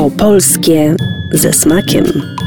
Opolskie ze smakiem.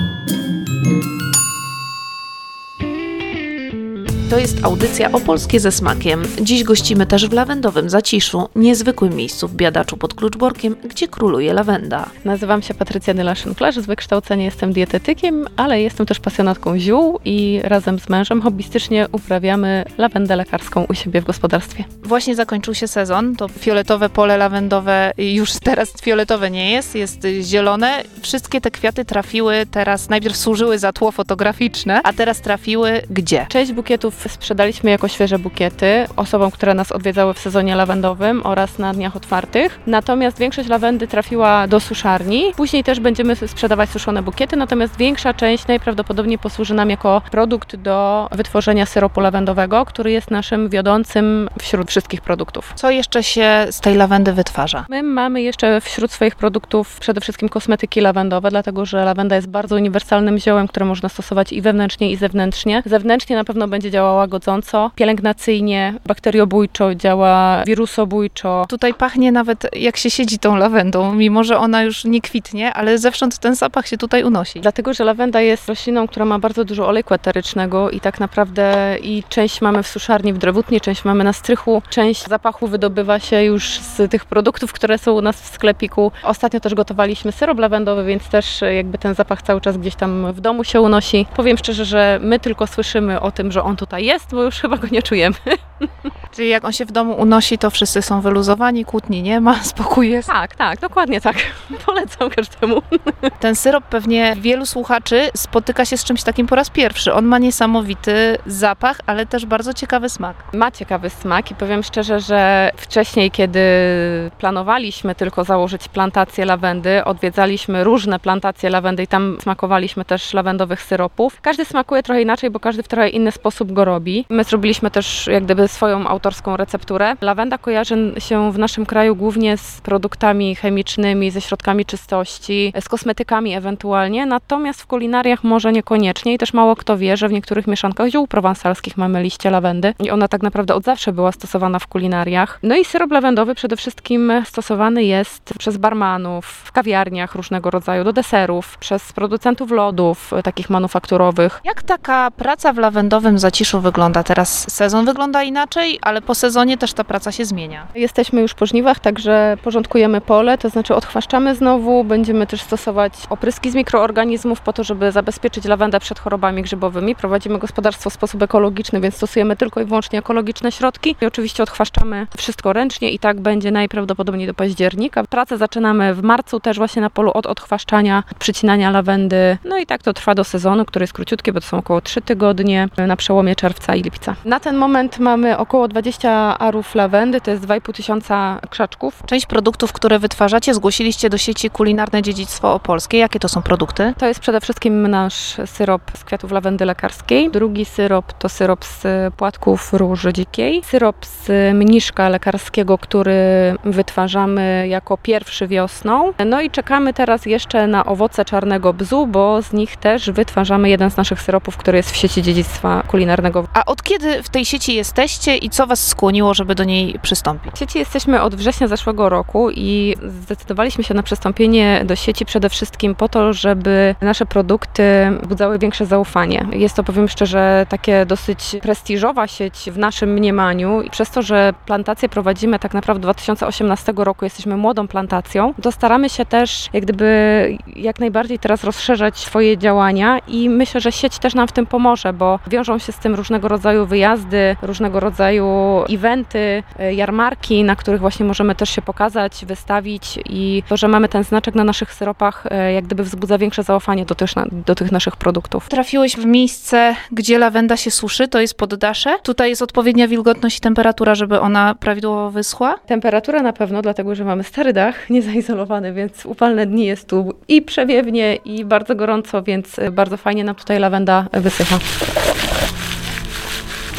To jest audycja Opolskie ze smakiem. Dziś gościmy też w lawendowym Zaciszu, niezwykłym miejscu w Biadaczu pod Kluczborkiem, gdzie króluje lawenda. Nazywam się Patrycja Nyla-Szynklerz, z wykształcenia jestem dietetykiem, ale jestem też pasjonatką ziół i razem z mężem hobbystycznie uprawiamy lawendę lekarską u siebie w gospodarstwie. Właśnie zakończył się sezon, to fioletowe pole lawendowe już teraz fioletowe nie jest, jest zielone. Wszystkie te kwiaty trafiły teraz, najpierw służyły za tło fotograficzne, a teraz trafiły gdzie? Część bukietów sprzedaliśmy jako świeże bukiety osobom, które nas odwiedzały w sezonie lawendowym oraz na dniach otwartych. Natomiast większość lawendy trafiła do suszarni. Później też będziemy sprzedawać suszone bukiety, natomiast większa część najprawdopodobniej posłuży nam jako produkt do wytworzenia syropu lawendowego, który jest naszym wiodącym wśród wszystkich produktów. Co jeszcze się z tej lawendy wytwarza? My mamy jeszcze wśród swoich produktów przede wszystkim kosmetyki lawendowe, dlatego że lawenda jest bardzo uniwersalnym ziołem, które można stosować i wewnętrznie, i zewnętrznie. Zewnętrznie na pewno będzie działała łagodząco, pielęgnacyjnie, bakteriobójczo, działa wirusobójczo. Tutaj pachnie nawet jak się siedzi tą lawendą, mimo że ona już nie kwitnie, ale zewsząd ten zapach się tutaj unosi. Dlatego, że lawenda jest rośliną, która ma bardzo dużo olejku eterycznego i tak naprawdę i część mamy w suszarni w Drewutnie, część mamy na strychu, część zapachu wydobywa się już z tych produktów, które są u nas w sklepiku. Ostatnio też gotowaliśmy syrop lawendowy, więc też jakby ten zapach cały czas gdzieś tam w domu się unosi. Powiem szczerze, że my tylko słyszymy o tym, że on tutaj jest, bo już chyba go nie czujemy. Czyli jak on się w domu unosi, to wszyscy są wyluzowani, kłótni nie ma, spokój jest. Tak, dokładnie tak. Polecam każdemu. Ten syrop pewnie wielu słuchaczy spotyka się z czymś takim po raz pierwszy. On ma niesamowity zapach, ale też bardzo ciekawy smak. Ma ciekawy smak i powiem szczerze, że wcześniej, kiedy planowaliśmy tylko założyć plantację lawendy, odwiedzaliśmy różne plantacje lawendy i tam smakowaliśmy też lawendowych syropów. Każdy smakuje trochę inaczej, bo każdy w trochę inny sposób go robi. My zrobiliśmy też jak gdyby swoją autorską recepturę. Lawenda kojarzy się w naszym kraju głównie z produktami chemicznymi, ze środkami czystości, z kosmetykami ewentualnie, natomiast w kulinariach może niekoniecznie i też mało kto wie, że w niektórych mieszankach ziół prowansalskich mamy liście lawendy i ona tak naprawdę od zawsze była stosowana w kulinariach. No i syrop lawendowy przede wszystkim stosowany jest przez barmanów, w kawiarniach różnego rodzaju, do deserów, przez producentów lodów takich manufakturowych. Jak taka praca w lawendowym Zaciszu wygląda? Teraz sezon wygląda inaczej, ale po sezonie też ta praca się zmienia. Jesteśmy już po żniwach, także porządkujemy pole, to znaczy odchwaszczamy znowu, będziemy też stosować opryski z mikroorganizmów po to, żeby zabezpieczyć lawendę przed chorobami grzybowymi. Prowadzimy gospodarstwo w sposób ekologiczny, więc stosujemy tylko i wyłącznie ekologiczne środki i oczywiście odchwaszczamy wszystko ręcznie i tak będzie najprawdopodobniej do października. Pracę zaczynamy w marcu też właśnie na polu od odchwaszczania, przycinania lawendy, no i tak to trwa do sezonu, który jest króciutki, bo to są około 3 tygodnie na przełomie czerwca i lipca. Na ten moment mamy około 20 arów lawendy, to jest 2,5 tysiąca krzaczków. Część produktów, które wytwarzacie, zgłosiliście do sieci Kulinarne Dziedzictwo Opolskie. Jakie to są produkty? To jest przede wszystkim nasz syrop z kwiatów lawendy lekarskiej. Drugi syrop to syrop z płatków róży dzikiej. Syrop z mniszka lekarskiego, który wytwarzamy jako pierwszy wiosną. No i czekamy teraz jeszcze na owoce czarnego bzu, bo z nich też wytwarzamy jeden z naszych syropów, który jest w sieci dziedzictwa kulinarnego. A od kiedy w tej sieci jesteście i co Was skłoniło, żeby do niej przystąpić? W sieci jesteśmy od września zeszłego roku i zdecydowaliśmy się na przystąpienie do sieci przede wszystkim po to, żeby nasze produkty wzbudzały większe zaufanie. Jest to, powiem szczerze, takie dosyć prestiżowa sieć w naszym mniemaniu i przez to, że plantację prowadzimy tak naprawdę 2018 roku, jesteśmy młodą plantacją, to staramy się też jak gdyby jak najbardziej teraz rozszerzać swoje działania i myślę, że sieć też nam w tym pomoże, bo wiążą się z tym różnego rodzaju wyjazdy, różnego rodzaju eventy, jarmarki, na których właśnie możemy też się pokazać, wystawić i to, że mamy ten znaczek na naszych syropach, jak gdyby wzbudza większe zaufanie do tych naszych produktów. Trafiłeś w miejsce, gdzie lawenda się suszy, to jest poddasze. Tutaj jest odpowiednia wilgotność i temperatura, żeby ona prawidłowo wyschła. Temperatura na pewno, dlatego że mamy stary dach, niezaizolowany, więc upalne dni jest tu i przewiewnie, i bardzo gorąco, więc bardzo fajnie nam tutaj lawenda wysycha.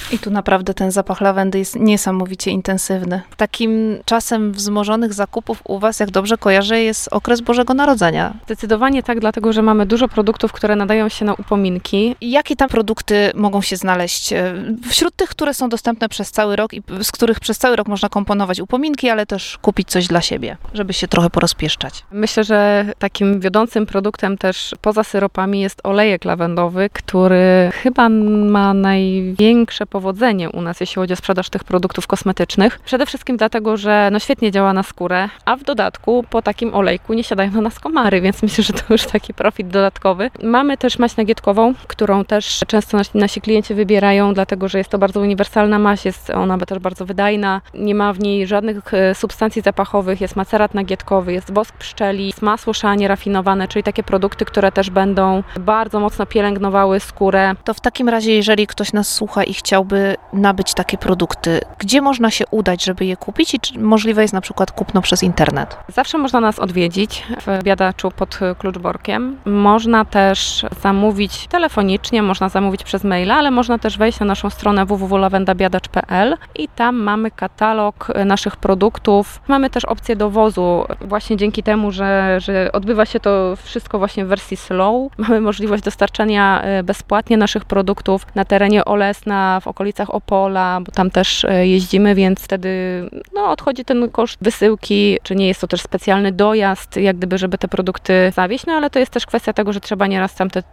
I tu naprawdę ten zapach lawendy jest niesamowicie intensywny. Takim czasem wzmożonych zakupów u Was, jak dobrze kojarzę, jest okres Bożego Narodzenia. Zdecydowanie tak, dlatego że mamy dużo produktów, które nadają się na upominki. I jakie tam produkty mogą się znaleźć? Wśród tych, które są dostępne przez cały rok i z których przez cały rok można komponować upominki, ale też kupić coś dla siebie, żeby się trochę porozpieszczać. Myślę, że takim wiodącym produktem też poza syropami jest olejek lawendowy, który chyba ma największe powodzenie u nas, jeśli chodzi o sprzedaż tych produktów kosmetycznych. Przede wszystkim dlatego, że świetnie działa na skórę, a w dodatku po takim olejku nie siadają na nas komary, więc myślę, że to już taki profit dodatkowy. Mamy też maść nagietkową, którą też często nasi klienci wybierają, dlatego że jest to bardzo uniwersalna maść, jest ona też bardzo wydajna, nie ma w niej żadnych substancji zapachowych, jest macerat nagietkowy, jest wosk pszczeli, jest masło szanie rafinowane, czyli takie produkty, które też będą bardzo mocno pielęgnowały skórę. To w takim razie, jeżeli ktoś nas słucha i chciałby nabyć takie produkty, gdzie można się udać, żeby je kupić i czy możliwe jest na przykład kupno przez internet? Zawsze można nas odwiedzić w Biadaczu pod Kluczborkiem. Można też zamówić telefonicznie, można zamówić przez maila, ale można też wejść na naszą stronę www.lawendabiadacz.pl i tam mamy katalog naszych produktów. Mamy też opcję dowozu właśnie dzięki temu, że odbywa się to wszystko właśnie w wersji slow. Mamy możliwość dostarczania bezpłatnie naszych produktów na terenie Olesna, w okolicach Opola, bo tam też jeździmy, więc wtedy odchodzi ten koszt wysyłki, czy nie jest to też specjalny dojazd, jak gdyby, żeby te produkty zawieźć, ale to jest też kwestia tego, że trzeba nieraz tam te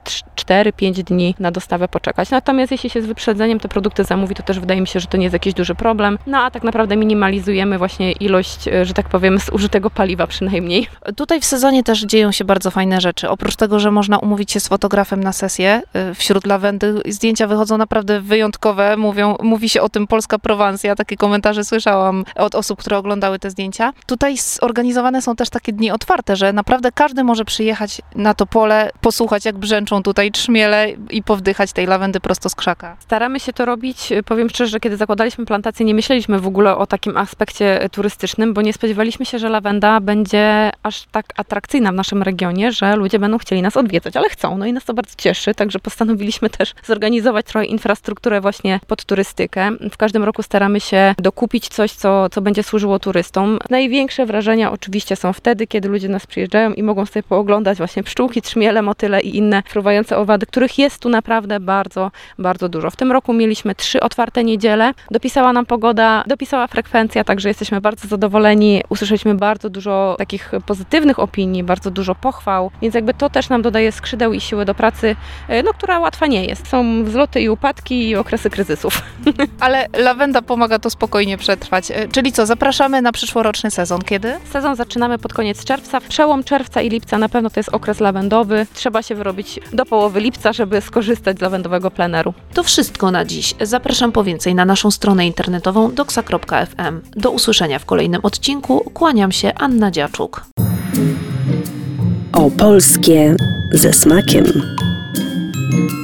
4-5 dni na dostawę poczekać. Natomiast jeśli się z wyprzedzeniem te produkty zamówi, to też wydaje mi się, że to nie jest jakiś duży problem. A tak naprawdę minimalizujemy właśnie ilość, że tak powiem, zużytego paliwa przynajmniej. Tutaj w sezonie też dzieją się bardzo fajne rzeczy. Oprócz tego, że można umówić się z fotografem na sesję, wśród lawendy zdjęcia wychodzą naprawdę wyjątkowe. Mówi się o tym polska Prowansja. Takie komentarze słyszałam od osób, które oglądały te zdjęcia. Tutaj zorganizowane są też takie dni otwarte, że naprawdę każdy może przyjechać na to pole, posłuchać jak brzęczą tutaj trzmiele i powdychać tej lawendy prosto z krzaka. Staramy się to robić. Powiem szczerze, że kiedy zakładaliśmy plantację, nie myśleliśmy w ogóle o takim aspekcie turystycznym, bo nie spodziewaliśmy się, że lawenda będzie aż tak atrakcyjna w naszym regionie, że ludzie będą chcieli nas odwiedzać, ale chcą. I nas to bardzo cieszy, także postanowiliśmy też zorganizować trochę infrastrukturę właśnie pod turystykę. W każdym roku staramy się dokupić coś, co będzie służyło turystom. Największe wrażenia oczywiście są wtedy, kiedy ludzie nas przyjeżdżają i mogą sobie pooglądać właśnie pszczółki, trzmiele, motyle i inne fruwające owady, których jest tu naprawdę bardzo, bardzo dużo. W tym roku mieliśmy 3 otwarte niedziele. Dopisała nam pogoda, dopisała frekwencja, także jesteśmy bardzo zadowoleni. Usłyszeliśmy bardzo dużo takich pozytywnych opinii, bardzo dużo pochwał, więc jakby to też nam dodaje skrzydeł i siły do pracy, która łatwa nie jest. Są wzloty i upadki i okresy kryzysów. Ale lawenda pomaga to spokojnie przetrwać. Czyli co, zapraszamy na przyszłoroczny sezon. Kiedy? Sezon zaczynamy pod koniec czerwca. Przełom czerwca i lipca na pewno to jest okres lawendowy. Trzeba się wyrobić do połowy lipca, żeby skorzystać z lawendowego pleneru. To wszystko na dziś. Zapraszam po więcej na naszą stronę internetową doxa.fm. Do usłyszenia w kolejnym odcinku. Kłaniam się, Anna Dziaczuk. Opolskie ze smakiem.